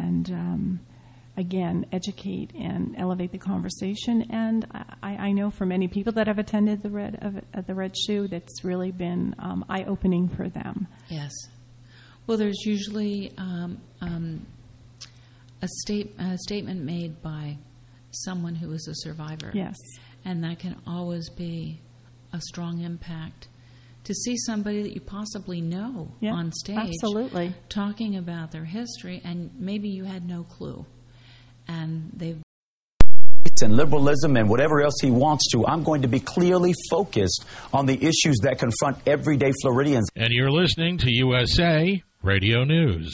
and again, educate and elevate the conversation. And I know for many people that have attended the Red Shoe, that's really been eye-opening for them. Yes. Well, there's usually a statement made by someone who is a survivor. Yes. And that can always be a strong impact. To see somebody that you possibly know on stage absolutely. Talking about their history, and maybe you had no clue. And they've and liberalism and whatever else he wants to. I'm going to be clearly focused on the issues that confront everyday Floridians. And you're listening to USA Radio News.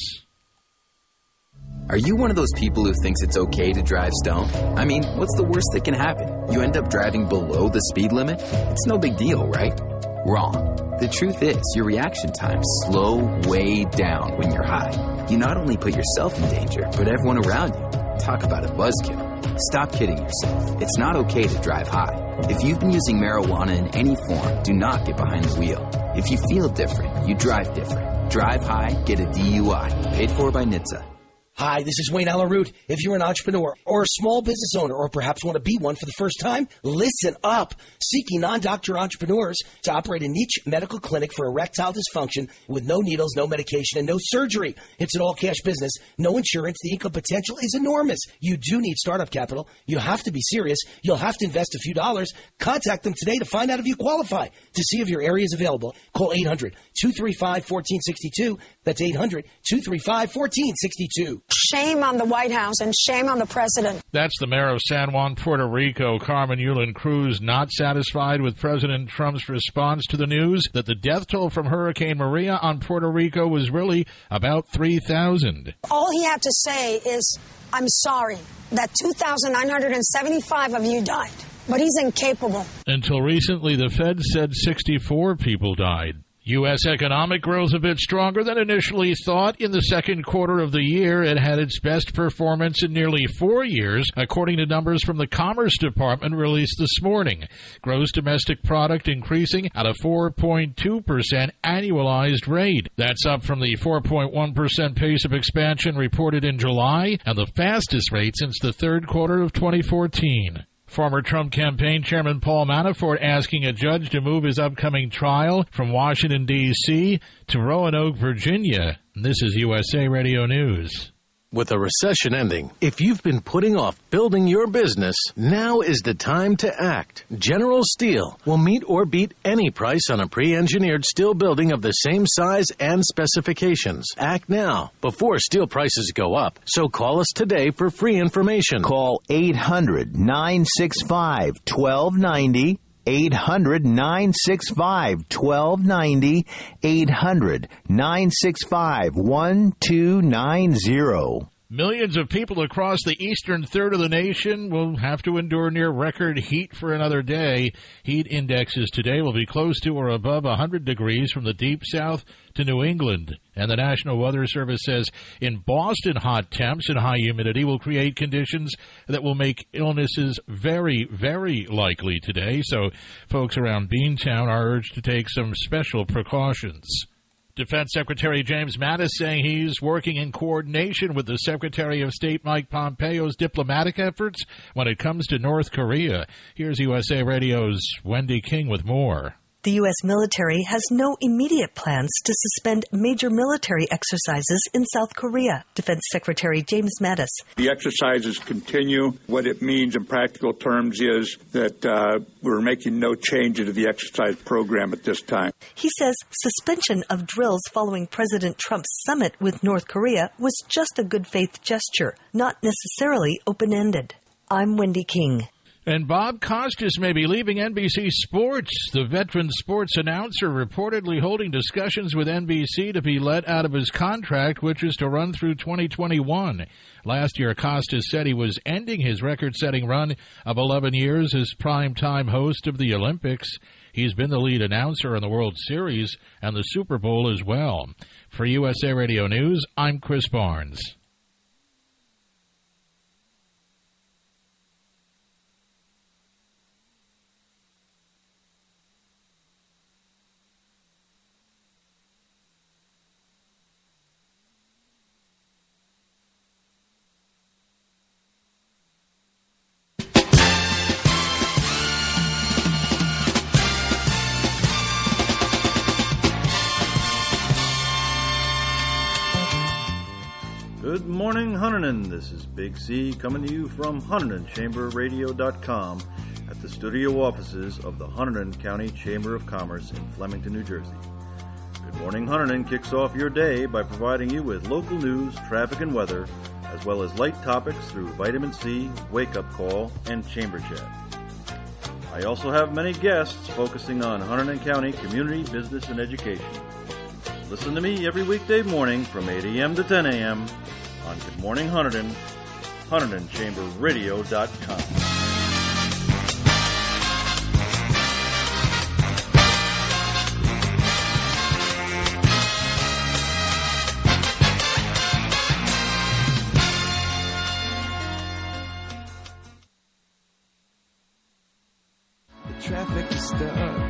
Are you one of those people who thinks it's okay to drive stoned? I mean, what's the worst that can happen? You end up driving below the speed limit? It's no big deal, right? Wrong. The truth is, your reaction times slow way down when you're high. You not only put yourself in danger, but everyone around you. Talk about a buzzkill. Stop kidding yourself. It's not okay to drive high. If you've been using marijuana in any form, do not get behind the wheel. If you feel different, you drive different. Drive high, get a DUI. Paid for by NHTSA. Hi, this is Wayne Alaroot. If you're an entrepreneur or a small business owner or perhaps want to be one for the first time, listen up. Seeking non-doctor entrepreneurs to operate a niche medical clinic for erectile dysfunction with no needles, no medication, and no surgery. It's an all-cash business, no insurance. The income potential is enormous. You do need startup capital. You have to be serious. You'll have to invest a few dollars. Contact them today to find out if you qualify. To see if your area is available, call 800-235-1462. That's 800-235-1462. Shame on the White House and shame on the president. That's the mayor of San Juan, Puerto Rico, Carmen Yulín Cruz, not satisfied with President Trump's response to the news that the death toll from Hurricane Maria on Puerto Rico was really about 3,000. All he had to say is, I'm sorry that 2,975 of you died, but he's incapable. Until recently, the Fed said 64 people died. U.S. economic growth a bit stronger than initially thought. In the second quarter of the year, it had its best performance in nearly 4 years, according to numbers from the Commerce Department released this morning. Gross domestic product increasing at a 4.2% annualized rate. That's up from the 4.1% pace of expansion reported in July and the fastest rate since the third quarter of 2014. Former Trump campaign chairman Paul Manafort asking a judge to move his upcoming trial from Washington, D.C. to Roanoke, Virginia. This is USA Radio News. With a recession ending, if you've been putting off building your business, now is the time to act. General Steel will meet or beat any price on a pre-engineered steel building of the same size and specifications. Act now, before steel prices go up. So call us today for free information. Call 800-965-1290. 800-965-1290, 800-965-1290. Millions of people across the eastern third of the nation will have to endure near record heat for another day. Heat indexes today will be close to or above 100 degrees from the deep south to New England. And the National Weather Service says in Boston, hot temps and high humidity will create conditions that will make illnesses very, very likely today. So folks around Beantown are urged to take some special precautions. Defense Secretary James Mattis saying he's working in coordination with the Secretary of State Mike Pompeo's diplomatic efforts when it comes to North Korea. Here's USA Radio's Wendy King with more. The U.S. military has no immediate plans to suspend major military exercises in South Korea. Defense Secretary James Mattis. The exercises continue. What it means in practical terms is that we're making no change to the exercise program at this time. He says suspension of drills following President Trump's summit with North Korea was just a good faith gesture, not necessarily open-ended. I'm Wendy King. And Bob Costas may be leaving NBC Sports. The veteran sports announcer reportedly holding discussions with NBC to be let out of his contract, which is to run through 2021. Last year, Costas said he was ending his record-setting run of 11 years as primetime host of the Olympics. He's been the lead announcer in the World Series and the Super Bowl as well. For USA Radio News, I'm Chris Barnes. Good morning, Huntington. This is Big C coming to you from HuntingtonChamberRadio.com at the studio offices of the Hunterdon County Chamber of Commerce in Flemington, New Jersey. Good Morning Hunterdon kicks off your day by providing you with local news, traffic, and weather, as well as light topics through Vitamin C, Wake Up Call, and Chamber Chat. I also have many guests focusing on Hunterdon County community, business, and education. Listen to me every weekday morning from 8 a.m. to 10 a.m. on Good Morning Hunterdon, HuntingtonChamberRadio.com. Traffic is stuck.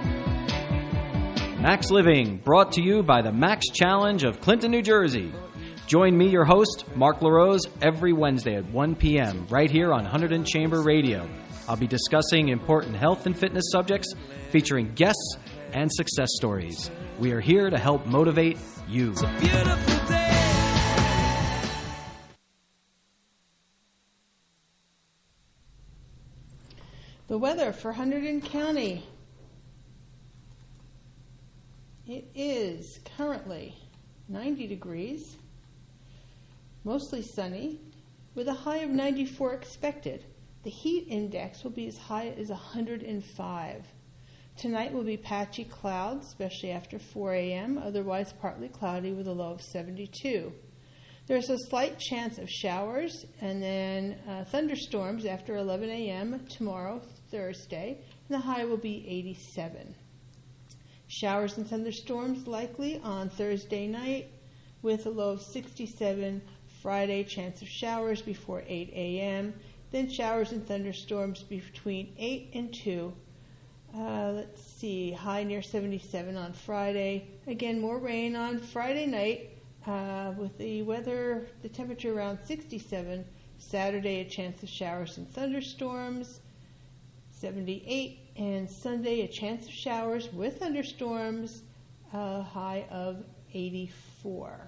Max Living, brought to you by the Max Challenge of Clinton, New Jersey. Join me, your host, Mark LaRose, every Wednesday at 1 p.m. right here on Hunterdon Chamber Radio. I'll be discussing important health and fitness subjects, featuring guests and success stories. We are here to help motivate you. It's a beautiful day. The weather for Hunterdon County. It is currently 90 degrees, mostly sunny, with a high of 94 expected. The heat index will be as high as 105. Tonight will be patchy clouds, especially after 4 a.m., otherwise partly cloudy with a low of 72. There's a slight chance of showers and then thunderstorms after 11 a.m. tomorrow, Thursday, and the high will be 87. Showers and thunderstorms likely on Thursday night with a low of 67. Friday, chance of showers before 8 a.m. Then showers and thunderstorms between 8 and 2. Let's see, high near 77 on Friday. Again, more rain on Friday night with the weather, the temperature around 67. Saturday, a chance of showers and thunderstorms, 78. And Sunday, a chance of showers with thunderstorms, a high of 84.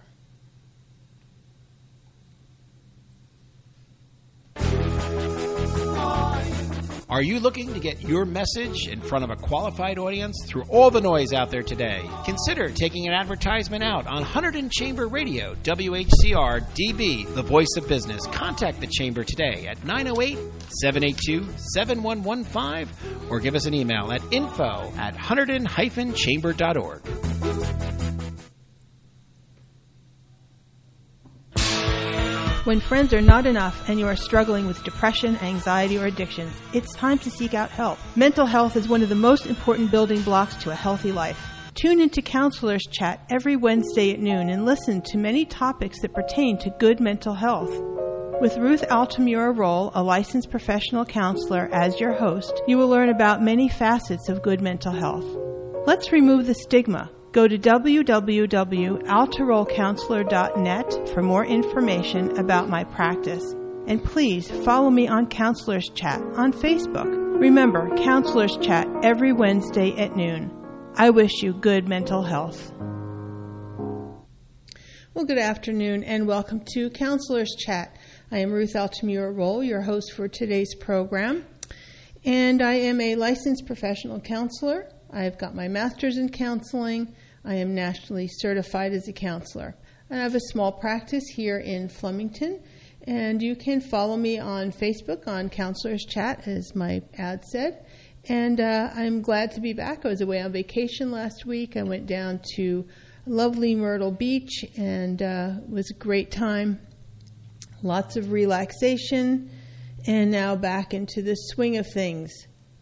Are you looking to get your message in front of a qualified audience through all the noise out there today? Consider taking an advertisement out on Hunterdon Chamber Radio, WHCR DB, the voice of business. Contact the Chamber today at 908-782-7115 or give us an email at info@hunterdon-chamber.org. When friends are not enough and you are struggling with depression, anxiety, or addictions, it's time to seek out help. Mental health is one of the most important building blocks to a healthy life. Tune into Counselors Chat every Wednesday at noon and listen to many topics that pertain to good mental health. With Ruth Altamura Roll, a licensed professional counselor, as your host, you will learn about many facets of good mental health. Let's remove the stigma. Go to www.altarollcounselor.net for more information about my practice. And please follow me on Counselors Chat on Facebook. Remember, Counselors Chat every Wednesday at noon. I wish you good mental health. Well, good afternoon and welcome to Counselors Chat. I am Ruth Altamura Roll, your host for today's program. And I am a licensed professional counselor. I've got my master's in counseling. I am nationally certified as a counselor. I have a small practice here in Flemington, and you can follow me on Facebook on Counselors Chat, as my ad said. And I'm glad to be back. I was away on vacation last week. I went down to lovely Myrtle Beach, and it was a great time. Lots of relaxation, and now back into the swing of things.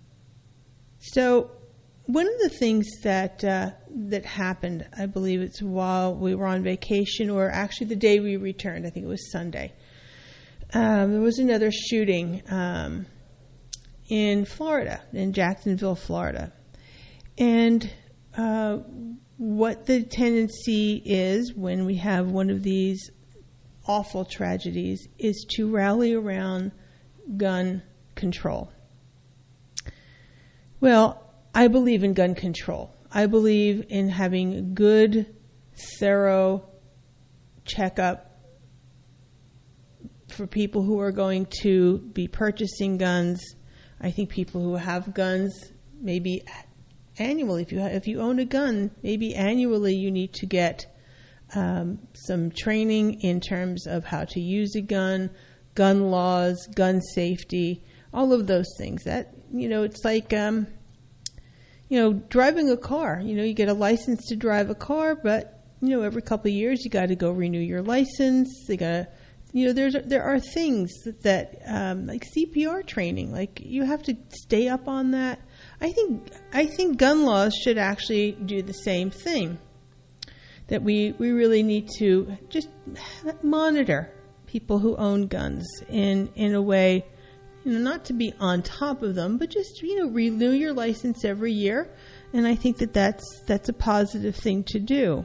So one of the things that happened, I believe it's while we were on vacation, or actually the day we returned, I think it was Sunday, there was another shooting in Florida, in Jacksonville, Florida. And what the tendency is when we have one of these awful tragedies is to rally around gun control. Well, I believe in gun control. I believe in having good, thorough checkup for people who are going to be purchasing guns. I think people who have guns, maybe annually, if you own a gun, maybe annually you need to get some training in terms of how to use a gun, gun laws, gun safety, all of those things. That, it's like, driving a car. You get a license to drive a car, but, every couple of years you got to go renew your license. They got to, there are things that like CPR training, like you have to stay up on that. I think gun laws should actually do the same thing. That we really need to just monitor people who own guns in a way, not to be on top of them, but just, renew your license every year. And I think that's a positive thing to do.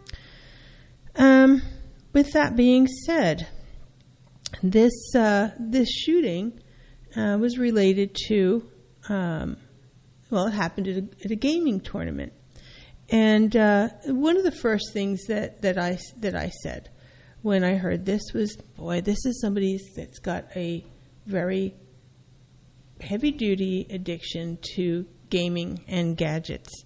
With that being said, this shooting was related to, it happened at a gaming tournament. And one of the first things that I said when I heard this was, boy, this is somebody that's got a very heavy-duty addiction to gaming and gadgets.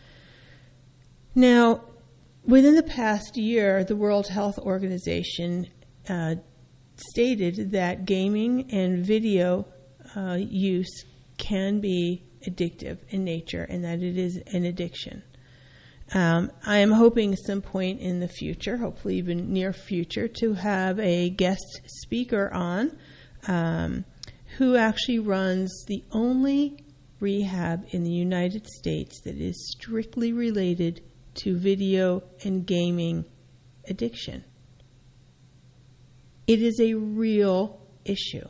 Now, within the past year, the World Health Organization stated that gaming and video use can be addictive in nature and that it is an addiction. I am hoping at some point in the future, hopefully even near future, to have a guest speaker on who actually runs the only rehab in the United States that is strictly related to video and gaming addiction. It is a real issue.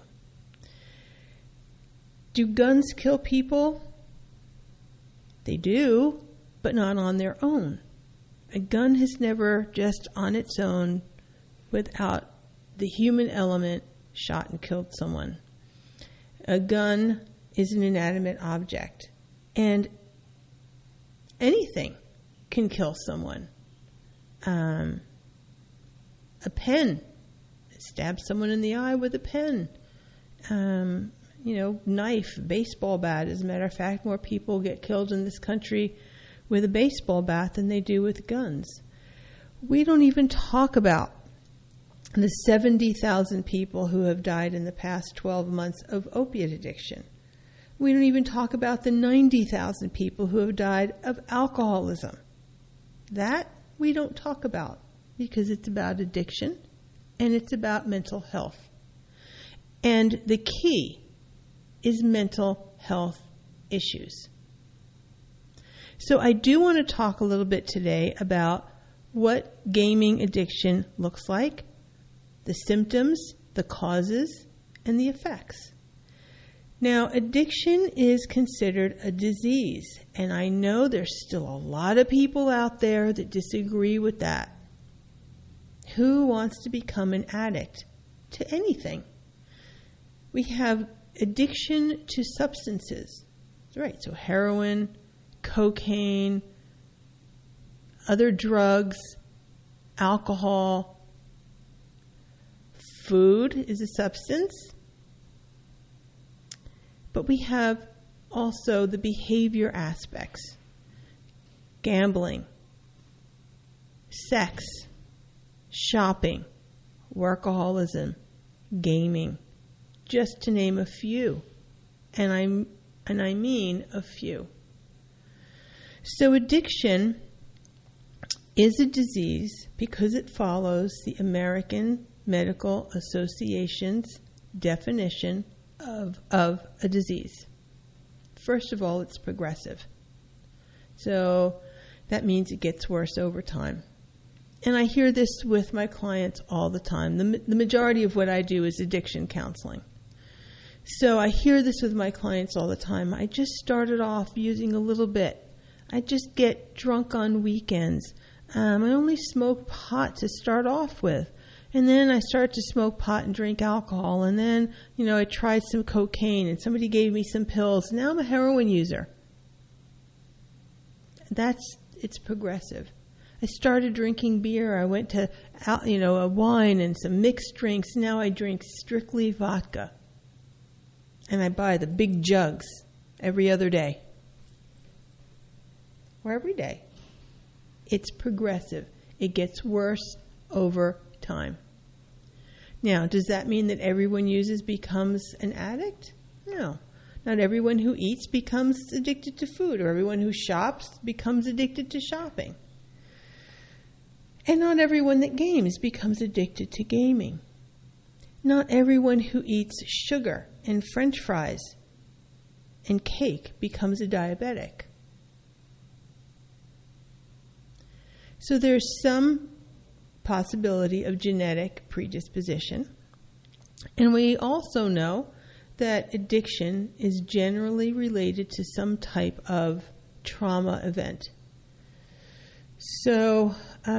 Do guns kill people? They do, but not on their own. A gun has never just on its own, without the human element, shot and killed someone. A gun is an inanimate object, and anything can kill someone. A pen, stab someone in the eye with a pen. Knife, baseball bat. As a matter of fact, more people get killed in this country with a baseball bat than they do with guns. We don't even talk about the 70,000 people who have died in the past 12 months of opiate addiction. We don't even talk about the 90,000 people who have died of alcoholism. That we don't talk about because it's about addiction and it's about mental health. And the key is mental health issues. So I do want to talk a little bit today about what gaming addiction looks like, the symptoms, the causes, and the effects. Now, addiction is considered a disease, and I know there's still a lot of people out there that disagree with that. Who wants to become an addict to anything? We have addiction to substances, right? So heroin, cocaine, other drugs, alcohol. Food is a substance. But we have also the behavior aspects. Gambling, sex, shopping, workaholism, gaming, just to name a few. And I mean a few. So addiction is a disease because it follows the American Medical Association's definition of a disease. First of all, it's progressive. So that means it gets worse over time. And I hear this with my clients all the time. The majority of what I do is addiction counseling. So I hear this with my clients all the time. I just started off using a little bit. I just get drunk on weekends. I only smoke pot to start off with. And then I started to smoke pot and drink alcohol. And then, I tried some cocaine and somebody gave me some pills. Now I'm a heroin user. It's progressive. I started drinking beer. I went to, a wine and some mixed drinks. Now I drink strictly vodka. And I buy the big jugs every other day. Or every day. It's progressive. It gets worse over time. Now, does that mean that everyone becomes an addict? No. Not everyone who eats becomes addicted to food, or everyone who shops becomes addicted to shopping. And not everyone that games becomes addicted to gaming. Not everyone who eats sugar and French fries and cake becomes a diabetic. So there's some possibility of genetic predisposition. And we also know that addiction is generally related to some type of trauma event. So,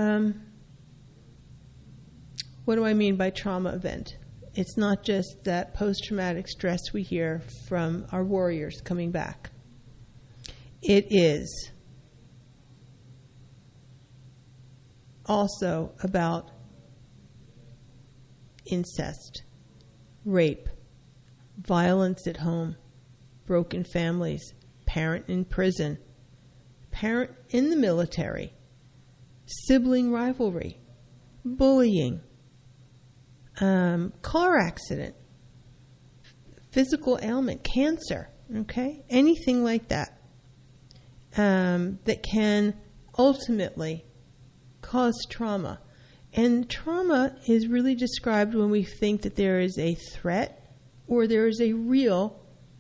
what do I mean by trauma event? It's not just that post-traumatic stress we hear from our warriors coming back. It is also about incest, rape, violence at home, broken families, parent in prison, parent in the military, sibling rivalry, bullying, car accident, physical ailment, cancer, okay? Anything like that that can ultimately cause trauma. And trauma is really described when we think that there is a threat or there is a real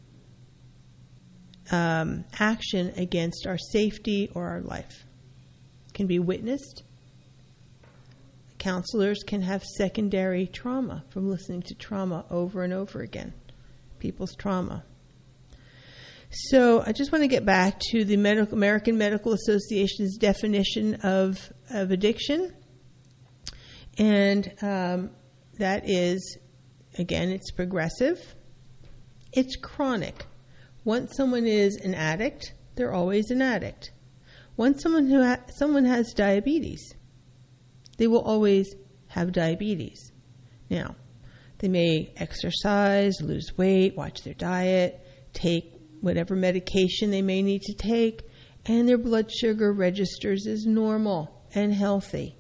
action against our safety or our life. It can be witnessed. Counselors can have secondary trauma from listening to trauma over and over again, people's trauma. So I just want to get back to the American Medical Association's definition of addiction. And that is, again, it's progressive. It's chronic. Once someone is an addict, they're always an addict. Once someone has diabetes, they will always have diabetes. Now, they may exercise, lose weight, watch their diet, take whatever medication they may need to take, and their blood sugar registers as normal and healthy.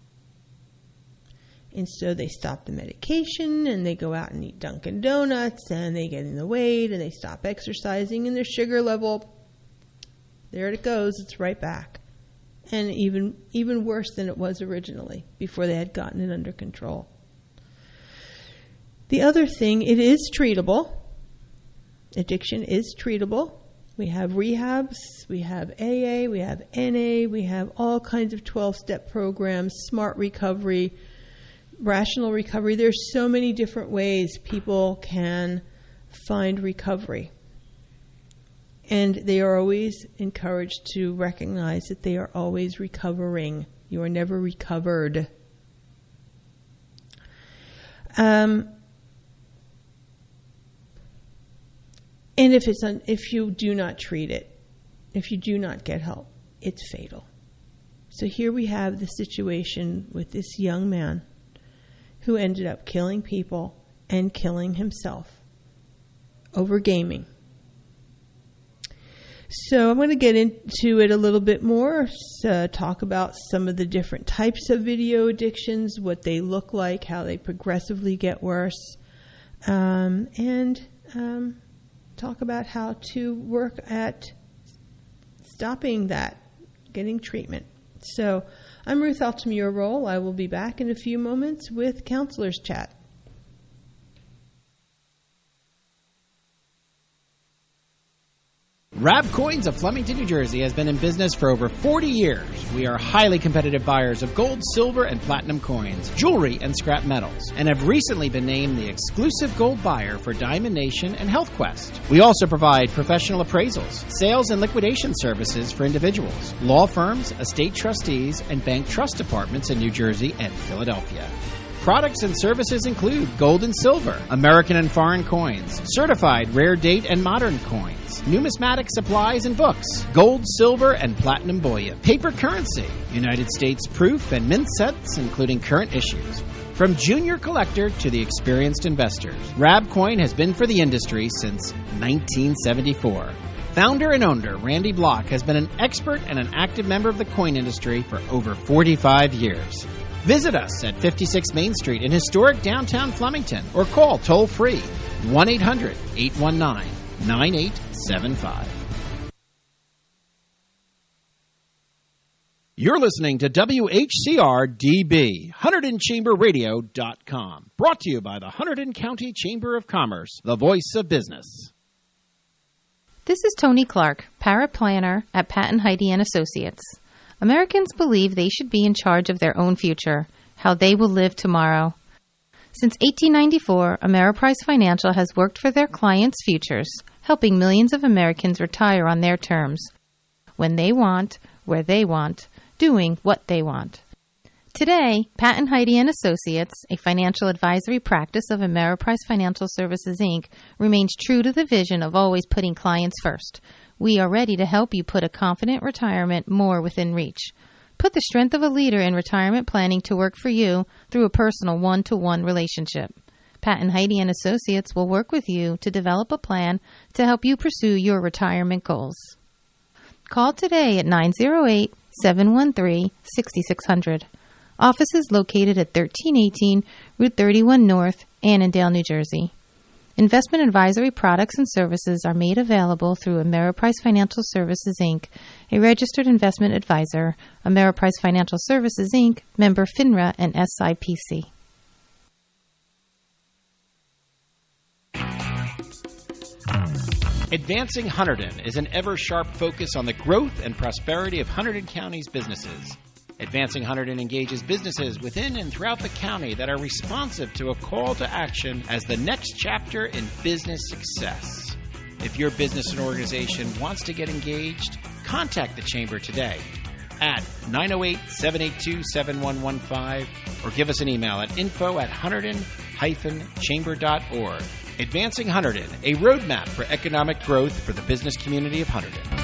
And so they stop the medication and they go out and eat Dunkin' Donuts and they get in the weight and they stop exercising and their sugar level, there it goes, it's right back. And even worse than it was originally before they had gotten it under control. The other thing, it is treatable. Addiction is treatable. We have rehabs, we have AA, we have NA, we have all kinds of 12-step programs, smart recovery, rational recovery. There's so many different ways people can find recovery. And they are always encouraged to recognize that they are always recovering. You are never recovered. And if you do not treat it, if you do not get help, it's fatal. So here we have the situation with this young man who ended up killing people and killing himself over gaming. So I'm going to get into it a little bit more, talk about some of the different types of video addictions, what they look like, how they progressively get worse, and talk about how to work at stopping that, getting treatment. So I'm Ruth Altamura-Roll. I will be back in a few moments with Counselor's Chat. Rab Coins of Flemington, New Jersey has been in business for over 40 years. We are highly competitive buyers of gold, silver, and platinum coins, jewelry, and scrap metals, and have recently been named the exclusive gold buyer for Diamond Nation and Health Quest. We also provide professional appraisals, sales and liquidation services for individuals, law firms, estate trustees, and bank trust departments in New Jersey and Philadelphia. Products and services include gold and silver, American and foreign coins, certified rare date and modern coins, numismatic supplies and books, gold, silver, and platinum bullion, paper currency, United States proof and mint sets including current issues. From junior collector to the experienced investors, Rabcoin has been for the industry since 1974. Founder and owner Randy Block has been an expert and an active member of the coin industry for over 45 years. Visit us at 56 Main Street in historic downtown Flemington or call toll-free 1-800-819-9875. You're listening to WHCR-DB, HunterdonChamberRadio.com, brought to you by the Hunterdon County Chamber of Commerce, the voice of business. This is Tony Clark, paraplanner at Pat & Heidi & Associates. Americans believe they should be in charge of their own future, how they will live tomorrow. Since 1894, Ameriprise Financial has worked for their clients' futures, helping millions of Americans retire on their terms, when they want, where they want, doing what they want. Today, Pat & Heidi & Associates, a financial advisory practice of Ameriprise Financial Services, Inc., remains true to the vision of always putting clients first. We are ready to help you put a confident retirement more within reach. Put the strength of a leader in retirement planning to work for you through a personal one-to-one relationship. Pat & Heidi & Associates will work with you to develop a plan to help you pursue your retirement goals. Call today at 908-713-6600. Office is located at 1318 Route 31 North, Annandale, New Jersey. Investment advisory products and services are made available through Ameriprise Financial Services, Inc., a registered investment advisor, Ameriprise Financial Services, Inc., member FINRA and SIPC. Advancing Hunterdon is an ever-sharp focus on the growth and prosperity of Hunterdon County's businesses. Advancing Hunterdon engages businesses within and throughout the county that are responsive to a call to action as the next chapter in business success. If your business and organization wants to get engaged, contact the Chamber today at 908-782-7115 or give us an email at info@hunterdon-chamber.org. Advancing Hunterdon, a roadmap for economic growth for the business community of Hunterdon.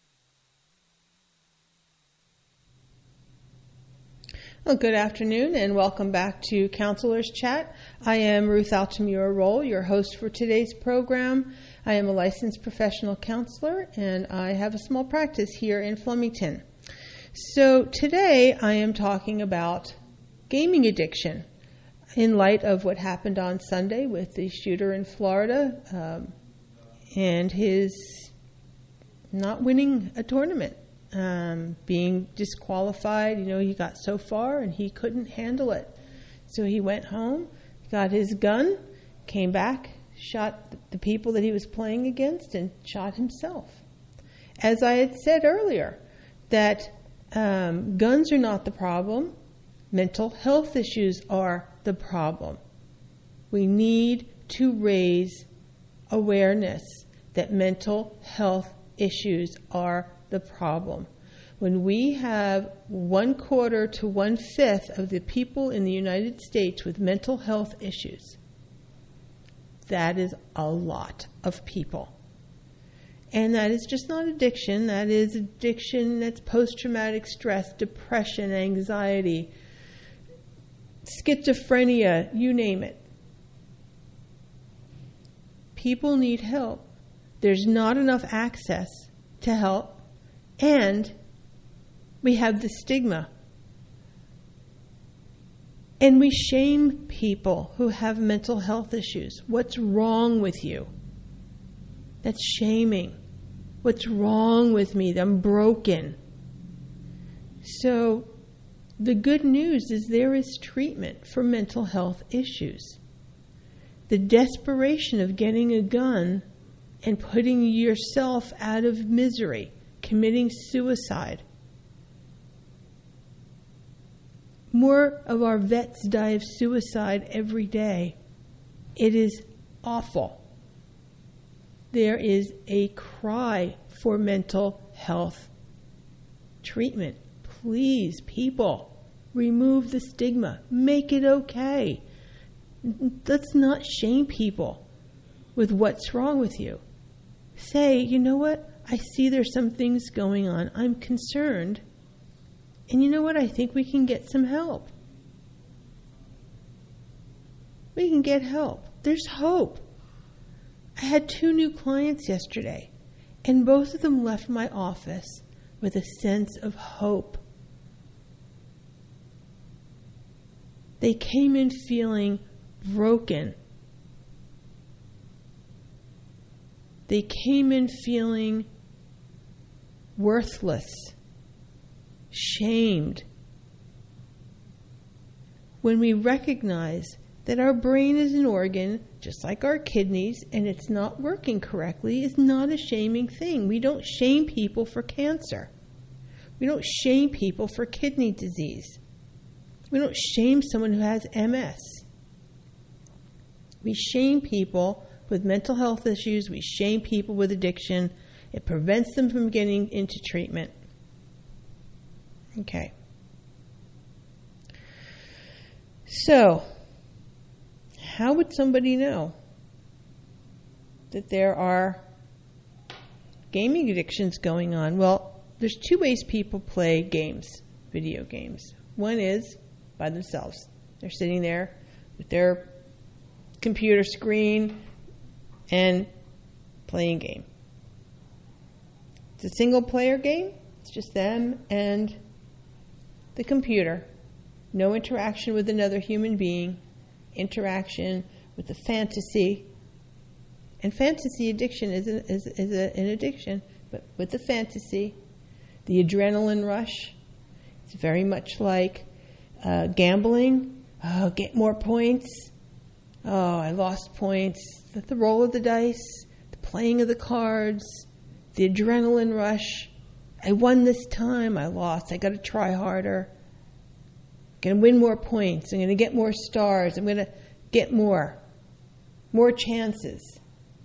Well, good afternoon and welcome back to Counselor's Chat. I am Ruth Altamura-Roll, your host for today's program. I am a licensed professional counselor and I have a small practice here in Flemington. So today I am talking about gaming addiction in light of what happened on Sunday with the shooter in Florida and his not winning a tournament. Being disqualified, he got so far and he couldn't handle it. So he went home, got his gun, came back, shot the people that he was playing against, and shot himself. As I had said earlier, that guns are not the problem. Mental health issues are the problem. We need to raise awareness that mental health issues are the problem. When we have 1/4 to 1/5 of the people in the United States with mental health issues, that is a lot of people. And that is just not addiction. That is addiction that's post-traumatic stress, depression, anxiety, schizophrenia, you name it. People need help. There's not enough access to help. And we have the stigma. And we shame people who have mental health issues. What's wrong with you? That's shaming. What's wrong with me? I'm broken. So the good news is there is treatment for mental health issues. The desperation of getting a gun and putting yourself out of misery, committing suicide. More of our vets die of suicide every day. It is awful. There is a cry for mental health treatment. Please, people, Remove the stigma. Make it okay. Let's not shame people with what's wrong with you. Say, you know what? I see there's some things going on. I'm concerned. And you know what? I think we can get some help. We can get help. There's hope. I had 2 new clients yesterday, and both of them left my office with a sense of hope. They came in feeling broken. They came in feeling worthless, shamed. When we recognize that our brain is an organ, just like our kidneys, and it's not working correctly, is not a shaming thing. We don't shame people for cancer. We don't shame people for kidney disease. We don't shame someone who has MS. We shame people with mental health issues. We shame people with addiction. It prevents them from getting into treatment. Okay. So, how would somebody know that there are gaming addictions going on? Well, there's 2 ways people play games, video games. One is by themselves. They're sitting there with their computer screen and playing a game. It's a single player game. It's just them and the computer. No interaction with another human being. Interaction with a fantasy. And fantasy addiction is an addiction, but with the fantasy, the adrenaline rush, it's very much like gambling. Oh, get more points. Oh, I lost points. The roll of the dice, the playing of the cards, the adrenaline rush. I won this time. I lost. I got to try harder. I'm going to win more points. I'm going to get more stars. I'm going to get more chances.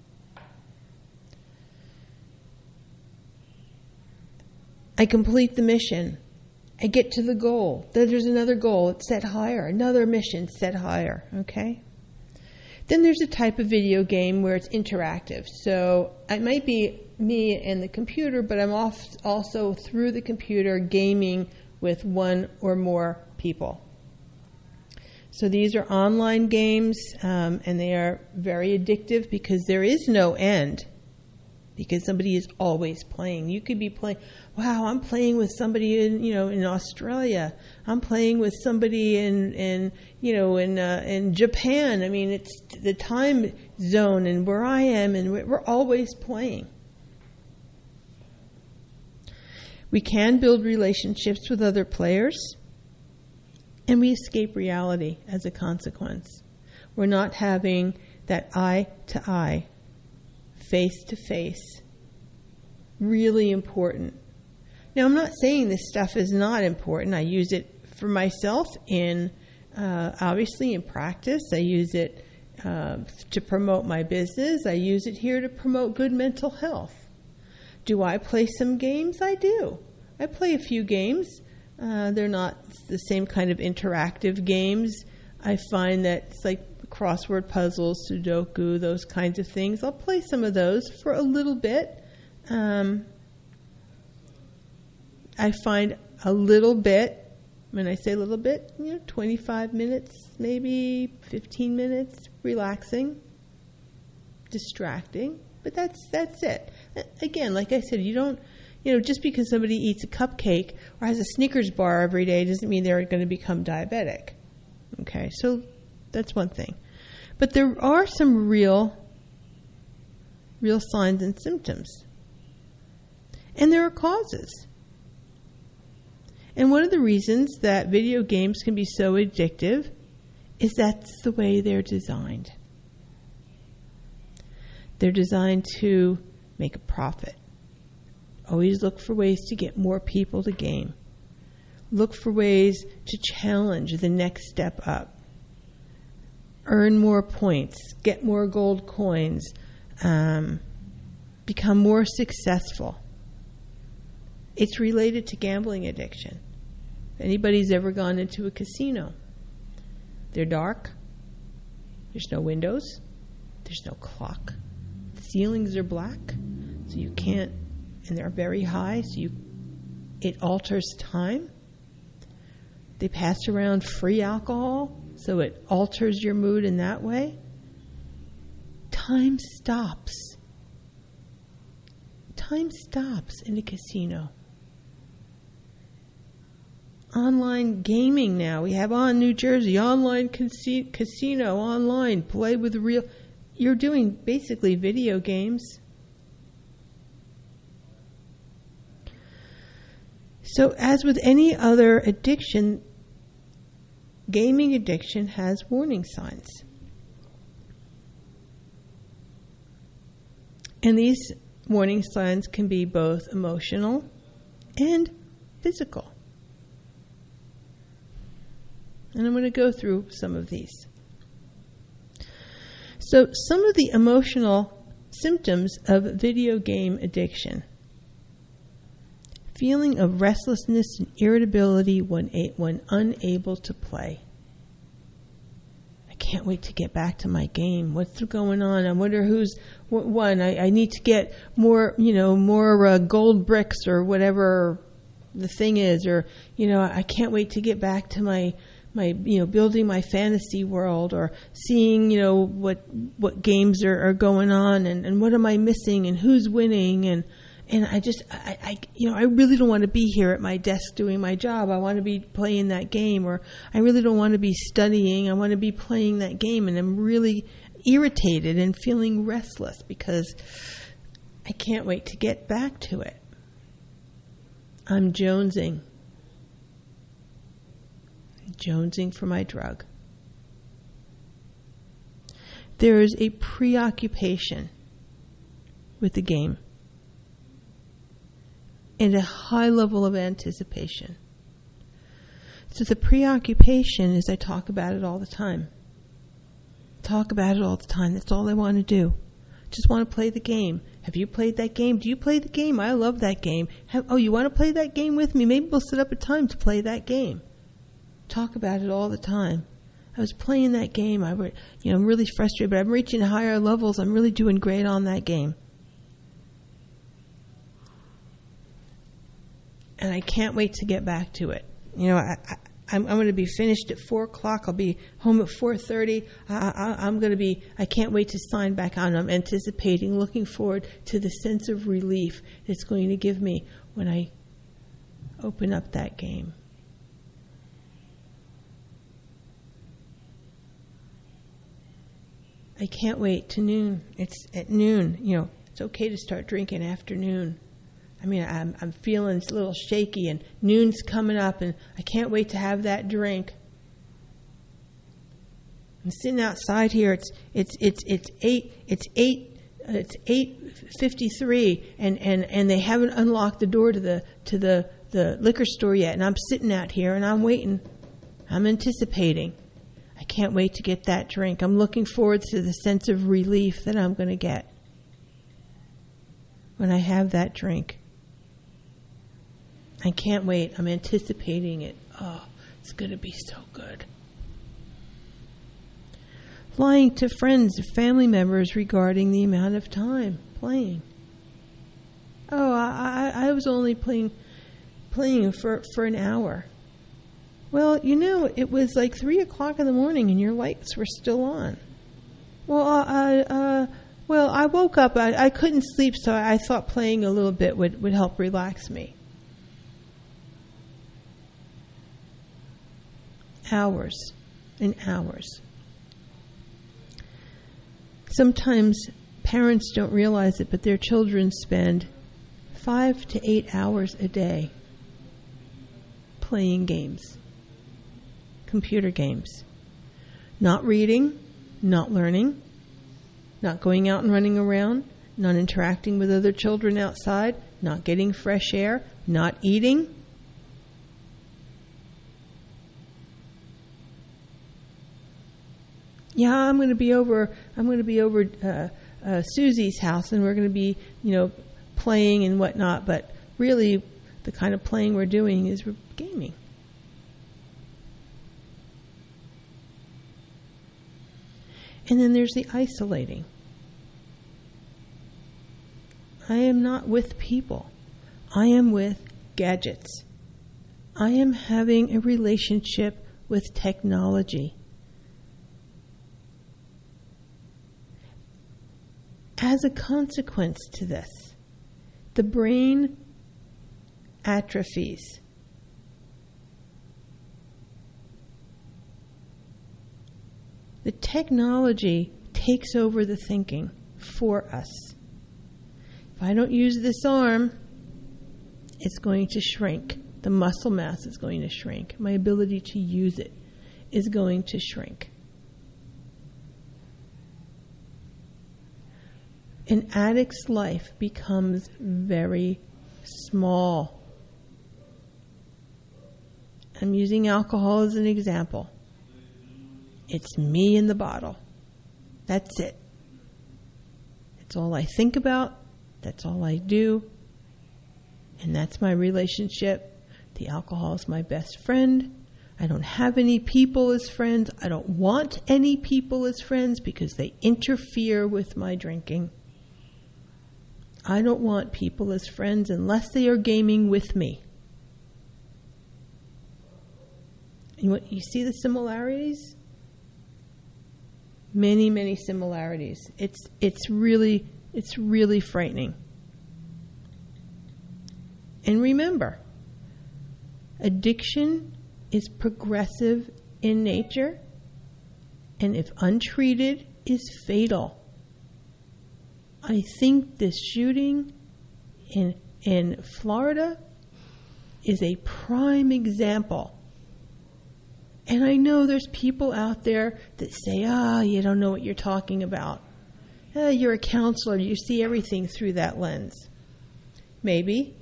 I complete the mission. I get to the goal. Then there's another goal. It's set higher. Another mission set higher. Okay? Then there's a type of video game where it's interactive. So it might be me and the computer, but I'm also through the computer gaming with one or more people. So these are online games, and they are very addictive because there is no end. Because somebody is always playing. You could be playing. Wow, I'm playing with somebody in Australia. I'm playing with somebody in Japan. I mean, it's the time zone and where I am, and we're always playing. We can build relationships with other players, and we escape reality as a consequence. We're not having that eye-to-eye, face-to-face. Really important. Now, I'm not saying this stuff is not important. I use it for myself obviously in practice. I use it to promote my business. I use it here to promote good mental health. Do I play some games? I do. I play a few games. They're not the same kind of interactive games. I find that it's like crossword puzzles, Sudoku, those kinds of things. I'll play some of those for a little bit. I find a little bit, when I say a little bit, 25 minutes, maybe 15 minutes, relaxing, distracting, but that's it. Again, like I said, you don't, just because somebody eats a cupcake or has a Snickers bar every day doesn't mean they're going to become diabetic. Okay, so that's one thing. But there are some real signs and symptoms. And there are causes. And one of the reasons that video games can be so addictive is that's the way they're designed. They're designed to make a profit. Always look for ways to get more people to game. Look for ways to challenge the next step up. Earn more points. Get more gold coins. Become more successful. It's related to gambling addiction. Anybody's ever gone into a casino? They're dark. There's no windows. There's no clock. The ceilings are black, so you can't, and they're very high, so it alters time. They pass around free alcohol, so it alters your mood in that way. Time stops. Time stops in a casino. Online gaming now. We have on New Jersey, online casino, online, play with real. You're doing basically video games. So as with any other addiction, gaming addiction has warning signs. And these warning signs can be both emotional and physical. And I'm going to go through some of these. So some of the emotional symptoms of video game addiction. Feeling of restlessness and irritability when unable to play. I can't wait to get back to my game. What's going on? I wonder who's won. I need to get more gold bricks or whatever the thing is. Or, I can't wait to get back to my building my fantasy world, or seeing, what games are going on, and what am I missing, and who's winning, and I really don't want to be here at my desk doing my job. I want to be playing that game, or I really don't want to be studying. I want to be playing that game, and I'm really irritated and feeling restless because I can't wait to get back to it. I'm jonesing for my drug. There is a preoccupation with the game and a high level of anticipation. So the preoccupation is I talk about it all the time. That's all I want to do. Just want to play the game. Have you played that game? Do you play the game? I love that game. You want to play that game with me? Maybe we'll set up a time to play that game. Talk about it all the time. I was playing that game. I'm really frustrated, but I'm reaching higher levels. I'm really doing great on that game. And I can't wait to get back to it. I'm going to be finished at 4 o'clock. I'll be home at 4:30. I can't wait to sign back on. I'm anticipating, looking forward to the sense of relief it's going to give me when I open up that game. I can't wait to noon. It's at noon. It's okay to start drinking after noon. I'm feeling a little shaky, and noon's coming up, and I can't wait to have that drink. I'm sitting outside here. It's 8:53, and they haven't unlocked the door to the liquor store yet, and I'm sitting out here and I'm waiting. I'm anticipating. I can't wait to get that drink. I'm looking forward to the sense of relief that I'm going to get when I have that drink. I can't wait. I'm anticipating it. Oh, it's going to be so good. Lying to friends or family members regarding the amount of time playing. Oh, I was only playing for an hour. Well, it was like 3 o'clock in the morning and your lights were still on. Well, I woke up. I couldn't sleep, so I thought playing a little bit would help relax me. Hours and hours. Sometimes parents don't realize it, but their children spend 5 to 8 hours a day playing games. Computer games. Not reading, not learning, not going out and running around, not interacting with other children outside, not getting fresh air, not eating. Yeah, I'm going to be over Susie's house, and we're going to be, playing and whatnot. But really, the kind of playing we're doing is we're gaming. And then there's the isolating. I am not with people. I am with gadgets. I am having a relationship with technology. As a consequence to this, the brain atrophies. The technology takes over the thinking for us. If I don't use this arm, it's going to shrink. The muscle mass is going to shrink. My ability to use it is going to shrink. An addict's life becomes very small. I'm using alcohol as an example. It's me and the bottle. That's it. That's all I think about. That's all I do. And that's my relationship. The alcohol is my best friend. I don't have any people as friends. I don't want any people as friends because they interfere with my drinking. I don't want people as friends unless they are gaming with me. You see the similarities? Many, many similarities. It's really frightening. And remember, addiction is progressive in nature, and if untreated, is fatal. I think this shooting in Florida is a prime example. And I know there's people out there that say, you don't know what you're talking about. You're a counselor. You see everything through that lens. Maybe.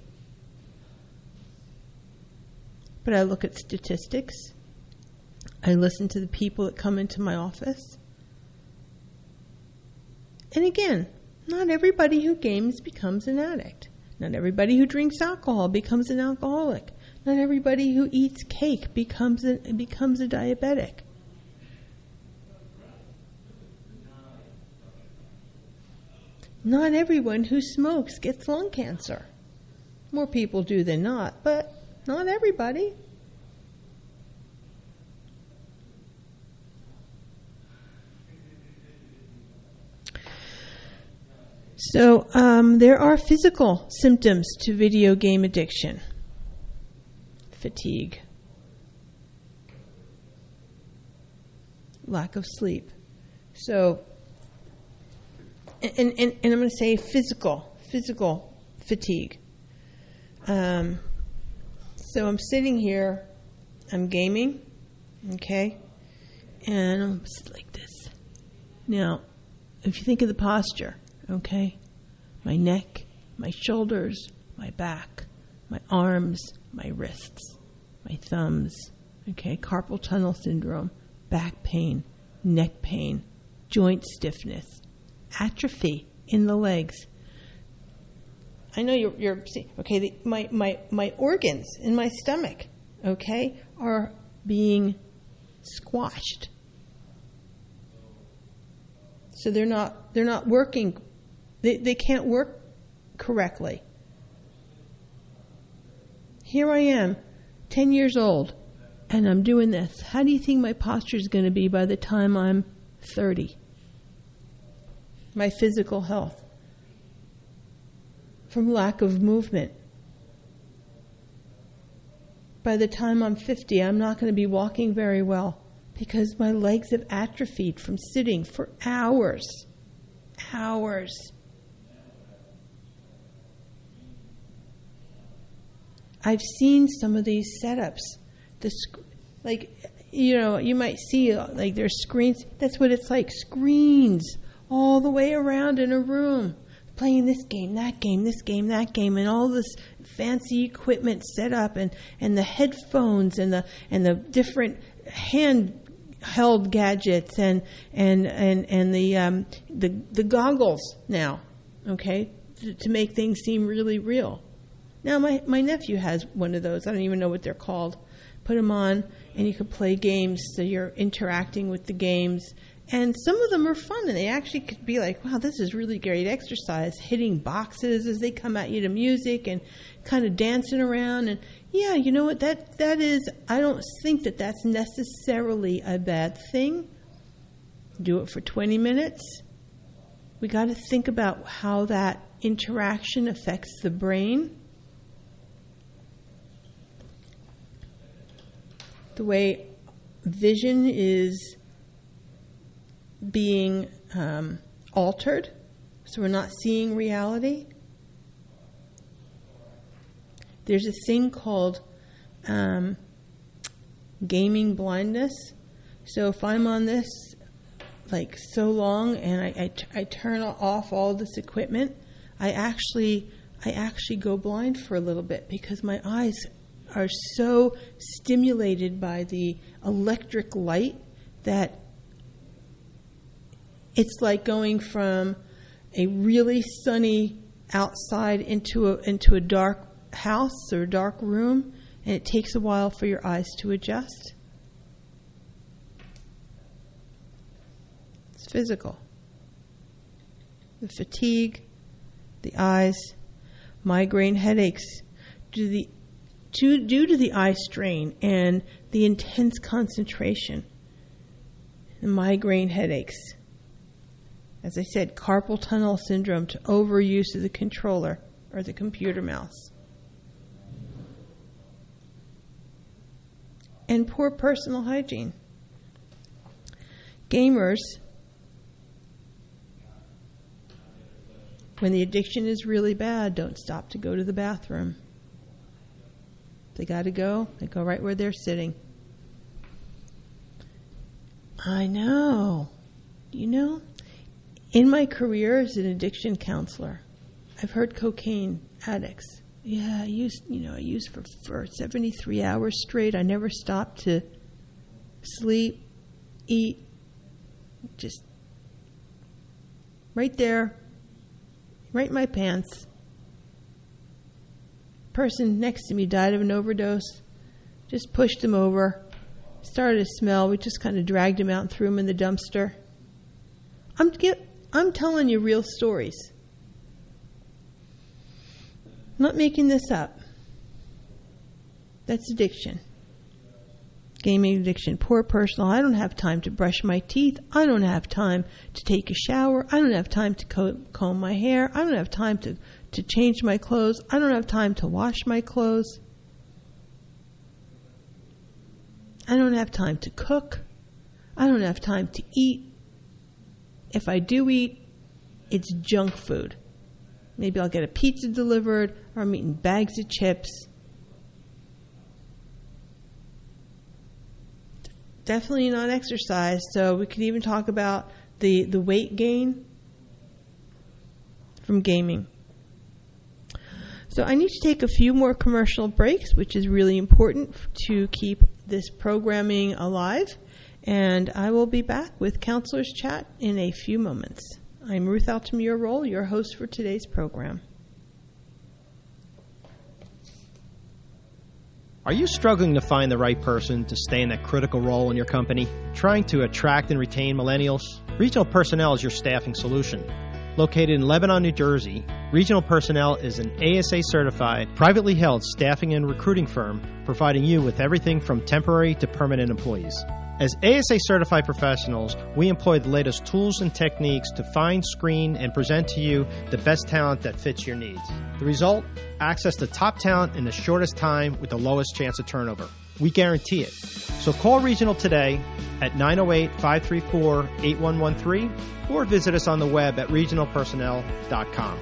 But I look at statistics. I listen to the people that come into my office. And again, not everybody who games becomes an addict. Not everybody who drinks alcohol becomes an alcoholic. Not everybody who eats cake becomes a diabetic. Not everyone who smokes gets lung cancer. More people do than not, but not everybody. So there are physical symptoms to video game addiction. Fatigue, lack of sleep. So, and I'm going to say physical fatigue. So I'm sitting here, I'm gaming, okay, and I'm sit like this. Now, if you think of the posture, okay, my neck, my shoulders, my back, my arms, my wrists, my thumbs, okay, carpal tunnel syndrome, back pain, neck pain, joint stiffness, atrophy in the legs. I know you're okay, my organs in my stomach, okay, are being squashed. So they're not working, they can't work correctly. Here I am, 10 years old, and I'm doing this. How do you think my posture is going to be by the time I'm 30? My physical health. From lack of movement. By the time I'm 50, I'm not going to be walking very well because my legs have atrophied from sitting for hours. Hours. I've seen some of these setups. You might see like there's screens. That's what it's like. Screens all the way around in a room. Playing this game, that game, this game, that game, and all this fancy equipment set up, and the headphones, and the different handheld gadgets, and the goggles now, okay, to make things seem really real. Now my nephew has one of those. I don't even know what they're called. Put them on, and you can play games. So you're interacting with the games, And some of them are fun, and they actually could be like, wow, this is really great exercise, hitting boxes as they come at you to music and kind of dancing around. And yeah, you know what, that is, I don't think that that's necessarily a bad thing. Do it for 20 minutes. We got to think about how that interaction affects the brain. The way vision is being altered, so we're not seeing reality. There's a thing called gaming blindness. So if I'm on this like so long and I turn off all this equipment, I actually go blind for a little bit because my eyes are so stimulated by the electric light that it's like going from a really sunny outside into a dark house or a dark room, and it takes a while for your eyes to adjust. It's physical. The fatigue, the eyes, migraine headaches, due to the eye strain and the intense concentration, the migraine headaches. As I said, carpal tunnel syndrome to overuse of the controller or the computer mouse. And poor personal hygiene. Gamers, when the addiction is really bad, don't stop to go to the bathroom. If they got to go, they go right where they're sitting. I know. You know? In my career as an addiction counselor, I've heard cocaine addicts. Yeah, I used for 73 hours straight. I never stopped to sleep, eat, just right there, right in my pants. Person next to me died of an overdose. Just pushed him over. Started to smell. We just kind of dragged him out and threw him in the dumpster. I'm telling you real stories. I'm not making this up. That's addiction. Gaming addiction. Poor personal. I don't have time to brush my teeth. I don't have time to take a shower. I don't have time to comb my hair. I don't have time to change my clothes. I don't have time to wash my clothes. I don't have time to cook. I don't have time to eat. If I do eat, it's junk food. Maybe I'll get a pizza delivered, or I'm eating bags of chips. Definitely not exercise. So we could even talk about the weight gain from gaming. So I need to take a few more commercial breaks, which is really important to keep this programming alive. And I will be back with Counselor's Chat in a few moments. I'm Ruth Altamura-Roll, your host for today's program. Are you struggling to find the right person to stay in that critical role in your company? Trying to attract and retain millennials? Regional Personnel is your staffing solution. Located in Lebanon, New Jersey, Regional Personnel is an ASA-certified, privately held staffing and recruiting firm providing you with everything from temporary to permanent employees. As ASA-certified professionals, we employ the latest tools and techniques to find, screen, and present to you the best talent that fits your needs. The result? Access to top talent in the shortest time with the lowest chance of turnover. We guarantee it. So call Regional today at 908-534-8113 or visit us on the web at regionalpersonnel.com.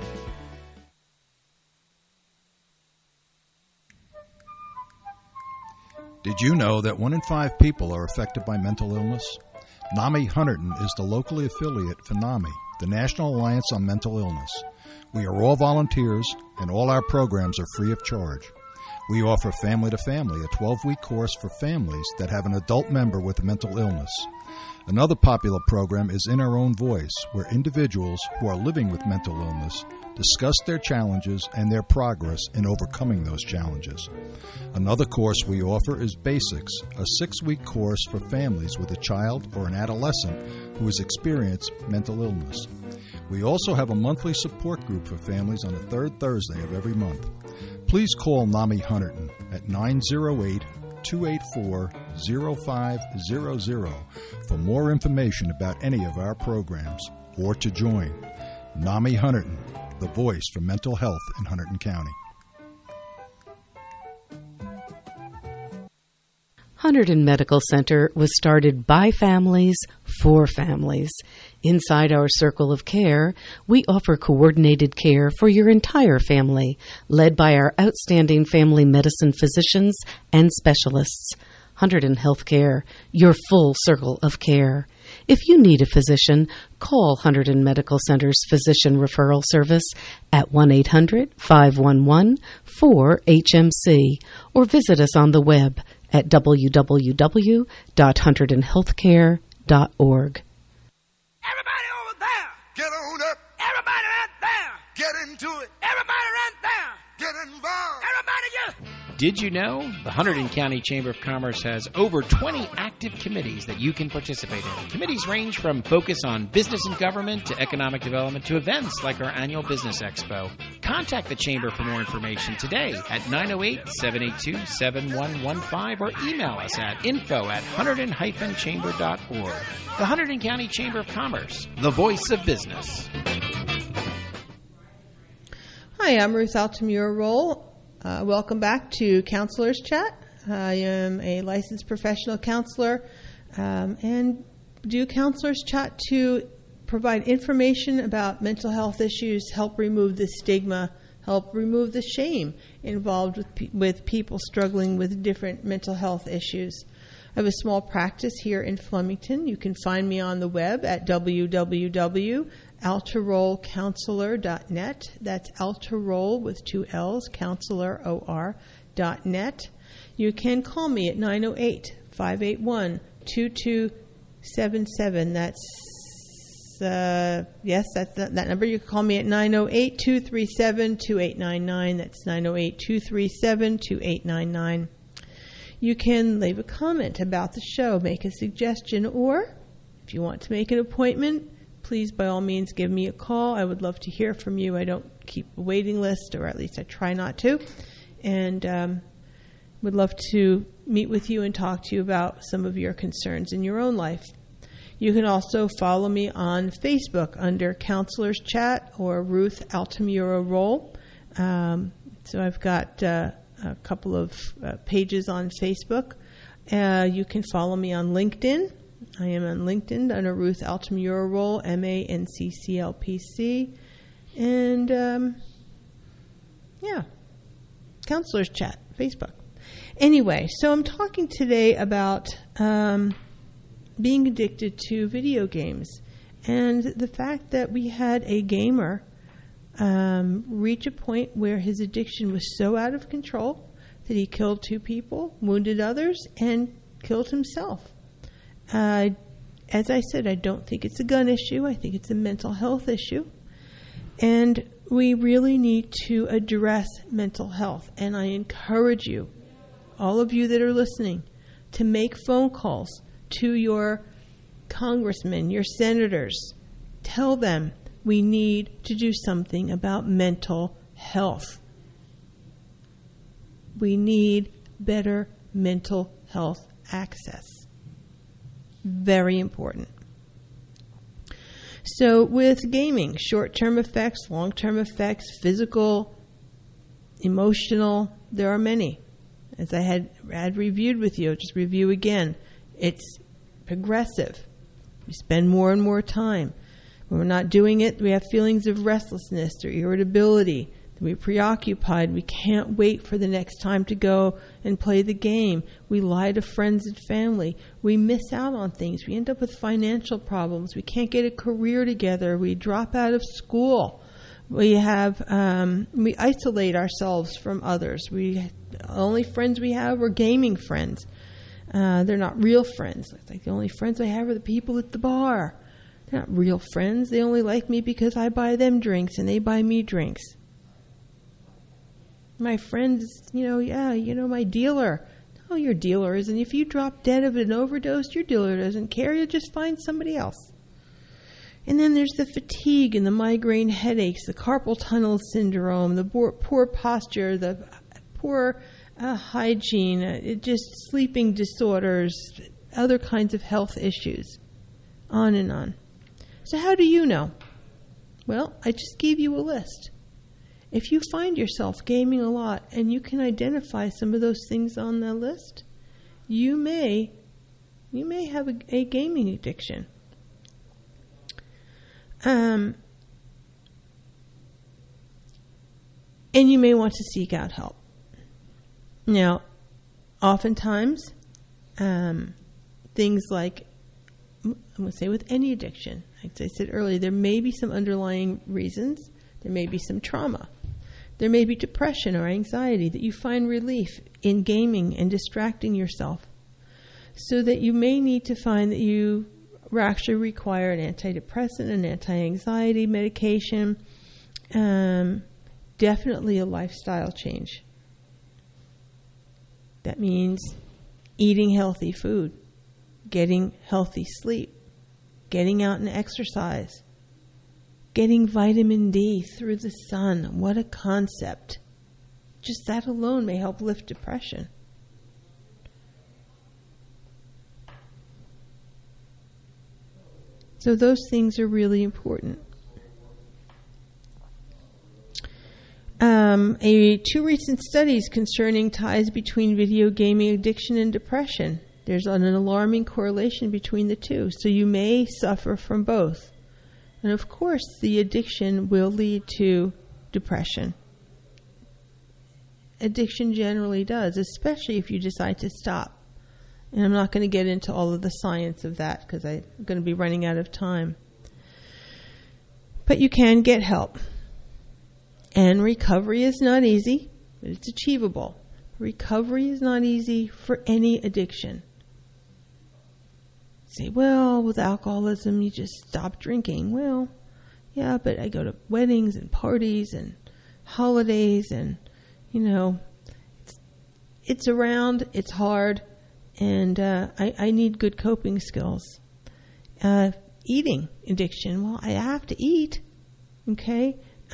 Did you know that 1 in 5 people are affected by mental illness? NAMI Hunterdon is the locally affiliate for NAMI, the National Alliance on Mental Illness. We are all volunteers, and all our programs are free of charge. We offer Family to Family, a 12-week course for families that have an adult member with a mental illness. Another popular program is In Our Own Voice, where individuals who are living with mental illness discuss their challenges and their progress in overcoming those challenges. Another course we offer is Basics, a 6-week course for families with a child or an adolescent who has experienced mental illness. We also have a monthly support group for families on the third Thursday of every month. Please call NAMI Hunterdon at 908-284-0500 for more information about any of our programs or to join. NAMI Hunterdon, the voice for mental health in Hunterdon County. Hunterdon Medical Center was started by families for families. Inside our circle of care, we offer coordinated care for your entire family, led by our outstanding family medicine physicians and specialists. Hunterdon Healthcare, your full circle of care. If you need a physician, call Hunterdon Medical Center's Physician Referral Service at 1-800-511-4HMC or visit us on the web at www.hunterdonhealthcare.org. Everybody over there, get on up. Everybody right there, get into it. Everybody right there, get involved. Everybody just... Did you know the Hunterdon County Chamber of Commerce has over 20 active committees that you can participate in? Committees range from focus on business and government to economic development to events like our annual Business Expo. Contact the Chamber for more information today at 908-782-7115 or email us at info@hunterdon-chamber.org. The Hunterdon County Chamber of Commerce, the voice of business. Hi, I'm Ruth Altamura-Roll. Welcome back to Counselor's Chat. I am a licensed professional counselor and do Counselor's Chat to provide information about mental health issues, help remove the stigma, help remove the shame involved with people struggling with different mental health issues. I have a small practice here in Flemington. You can find me on the web at www.altarollcounselor.net. That's Altaroll with 2 L's, counselor.net. You can call me at 908-581-2277. That's that number. You can call me at 908-237-2899. That's 908-237-2899. You can leave a comment about the show, make a suggestion, or if you want to make an appointment, please, by all means, give me a call. I would love to hear from you. I don't keep a waiting list, or at least I try not to, and would love to meet with you and talk to you about some of your concerns in your own life. You can also follow me on Facebook under Counselor's Chat or Ruth Altamura-Roll. So I've got a couple of pages on Facebook. You can follow me on LinkedIn. I am on LinkedIn under Ruth Altamura-Roll, MANCCLPC. And, Counselor's Chat, Facebook. Anyway, so I'm talking today about being addicted to video games and the fact that we had a gamer reach a point where his addiction was so out of control that he killed 2 people, wounded others, and killed himself. As I said, I don't think it's a gun issue. I think it's a mental health issue. And we really need to address mental health. And I encourage you, all of you that are listening, to make phone calls to your congressmen, your senators. Tell them we need to do something about mental health. We need better mental health access. Very important. So with gaming, short-term effects, long-term effects, physical, emotional, there are many. As I had reviewed with you, I'll just review again. It's progressive. We spend more and more time. When we're not doing it, we have feelings of restlessness or irritability. We're preoccupied. We can't wait for the next time to go and play the game. We lie to friends and family. We miss out on things. We end up with financial problems. We can't get a career together. We drop out of school. We isolate ourselves from others. The only friends we have are gaming friends. They're not real friends. It's like the only friends I have are the people at the bar. They're not real friends. They only like me because I buy them drinks and they buy me drinks. My friends, my dealer. No, your dealer isn't. If you drop dead of an overdose, your dealer doesn't care. You'll just find somebody else. And then there's the fatigue and the migraine headaches, the carpal tunnel syndrome, the poor posture, the poor hygiene, just sleeping disorders, other kinds of health issues, on and on. So how do you know? Well, I just gave you a list. If you find yourself gaming a lot and you can identify some of those things on the list, you may have a gaming addiction. And you may want to seek out help. Now, oftentimes, things like, I'm going to say with any addiction, like I said earlier, there may be some underlying reasons. There may be some trauma. There may be depression or anxiety that you find relief in gaming and distracting yourself. So that you may need to find that you actually require an antidepressant, an anti-anxiety medication, definitely a lifestyle change. That means eating healthy food, getting healthy sleep, getting out and exercise, getting vitamin D through the sun. What a concept. Just that alone may help lift depression. So those things are really important. Two recent studies concerning ties between video gaming addiction and depression. There's an alarming correlation between the two. So you may suffer from both. And of course, the addiction will lead to depression. Addiction generally does, especially if you decide to stop. And I'm not going to get into all of the science of that because I'm going to be running out of time. But you can get help. And recovery is not easy, but it's achievable. Recovery is not easy for any addiction. Say, well, with alcoholism, you just stop drinking. Well, yeah, but I go to weddings and parties and holidays and, it's around, it's hard, and I need good coping skills. Eating addiction, well, I have to eat, okay?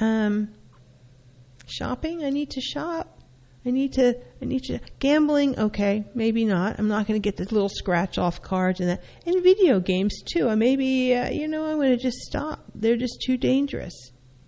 Shopping, I need to shop. I need to gambling, okay, maybe not. I'm not going to get the little scratch off cards and that. And video games too. Maybe I'm going to just stop. They're just too dangerous.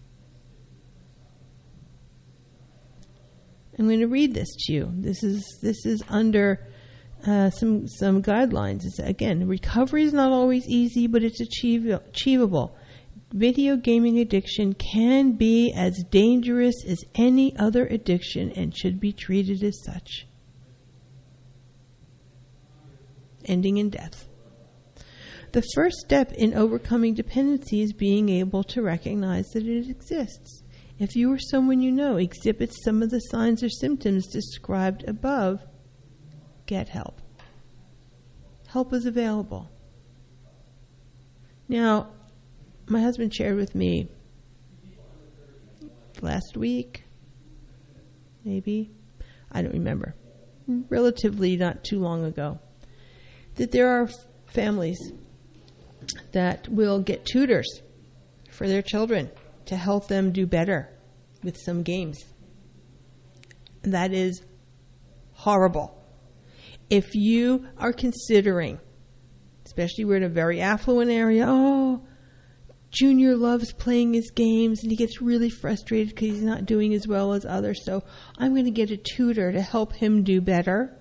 I'm going to read this to you. This is under some guidelines. It's, again, recovery is not always easy, but it's achievable. Video gaming addiction can be as dangerous as any other addiction and should be treated as such. Ending in death. The first step in overcoming dependency is being able to recognize that it exists. If you or someone you know exhibits some of the signs or symptoms described above, get help. Help is available. Now, my husband shared with me last week, maybe, I don't remember, relatively not too long ago, that there are families that will get tutors for their children to help them do better with some games. That is horrible. If you are considering, especially we're in a very affluent area, Junior loves playing his games and he gets really frustrated because he's not doing as well as others, so I'm going to get a tutor to help him do better.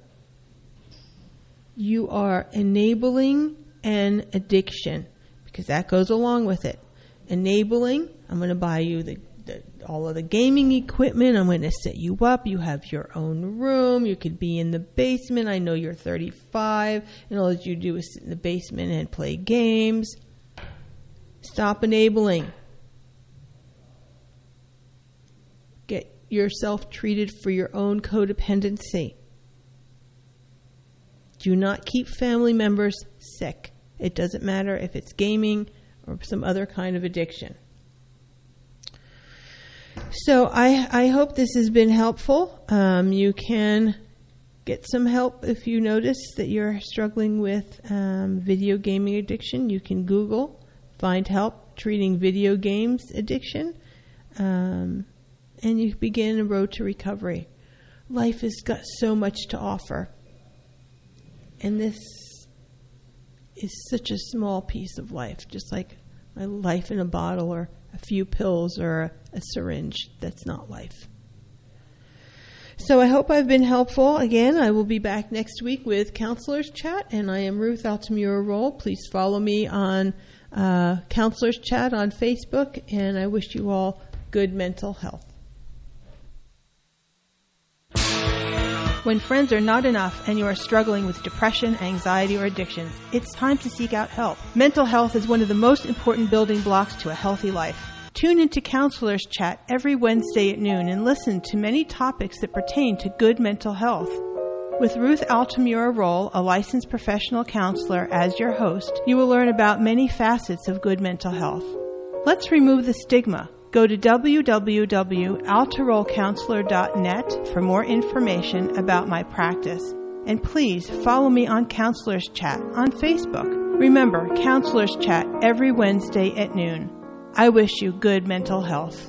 You are enabling an addiction because that goes along with it. Enabling, I'm going to buy you all of the gaming equipment. I'm going to set you up. You have your own room. You could be in the basement. I know you're 35 and all that you do is sit in the basement and play games. Stop enabling. Get yourself treated for your own codependency. Do not keep family members sick. It doesn't matter if it's gaming or some other kind of addiction. So I hope this has been helpful. You can get some help if you notice that you're struggling with video gaming addiction. You can Google, find help treating video games addiction, and you begin a road to recovery. Life has got so much to offer, and this is such a small piece of life, just like a life in a bottle or a few pills or a syringe. That's not life. So I hope I've been helpful. Again, I will be back next week with Counselors Chat, and I am Ruth Altamura-Roll. Please follow me on Counselors Chat on Facebook, and I wish you all good mental health. When friends are not enough and you are struggling with depression, anxiety, or addictions, it's time to seek out help. Mental health is one of the most important building blocks to a healthy life. Tune into Counselors Chat every Wednesday at noon and listen to many topics that pertain to good mental health. With Ruth Altamura-Roll, a licensed professional counselor, as your host, you will learn about many facets of good mental health. Let's remove the stigma. Go to www.altarollcounselor.net for more information about my practice. And please follow me on Counselors Chat on Facebook. Remember, Counselors Chat every Wednesday at noon. I wish you good mental health.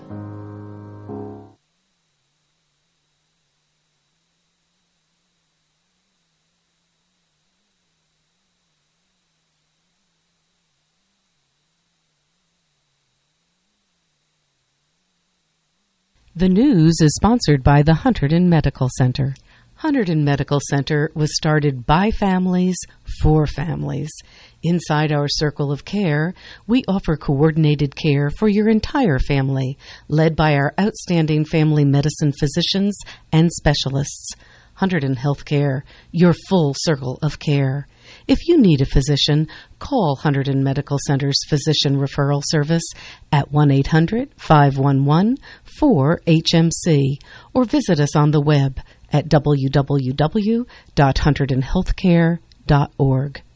The news is sponsored by the Hunterdon Medical Center. Hunterdon Medical Center was started by families for families. Inside our circle of care, we offer coordinated care for your entire family, led by our outstanding family medicine physicians and specialists. Hunterdon Healthcare, your full circle of care. If you need a physician, call Hunterdon Medical Center's Physician Referral Service at 1-800-511-4HMC or visit us on the web at www.hunterdonhealthcare.org.